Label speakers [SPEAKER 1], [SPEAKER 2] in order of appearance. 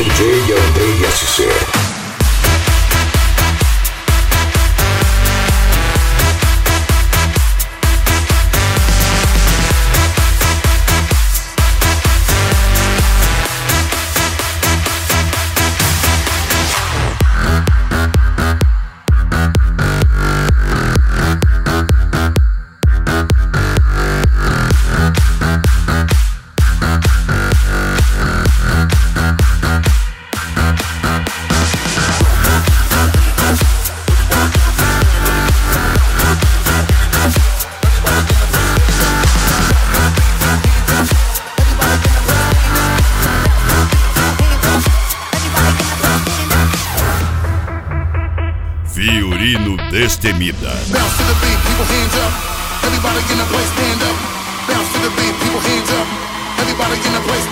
[SPEAKER 1] DJ Andrei SC.
[SPEAKER 2] Fiorino Destemida.
[SPEAKER 3] Bounce to the beat, people hands up. Everybody in the place stand up. Bounce to the beat, people hands up. Everybody in the place